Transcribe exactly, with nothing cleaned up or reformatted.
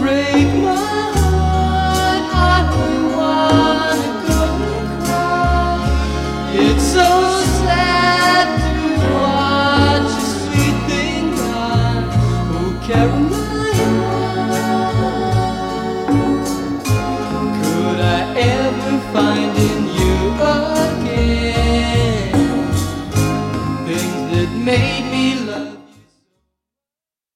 break my heart. I don't wanna go and cry. It's so sad to watch a sweet thing die. Oh, Carol.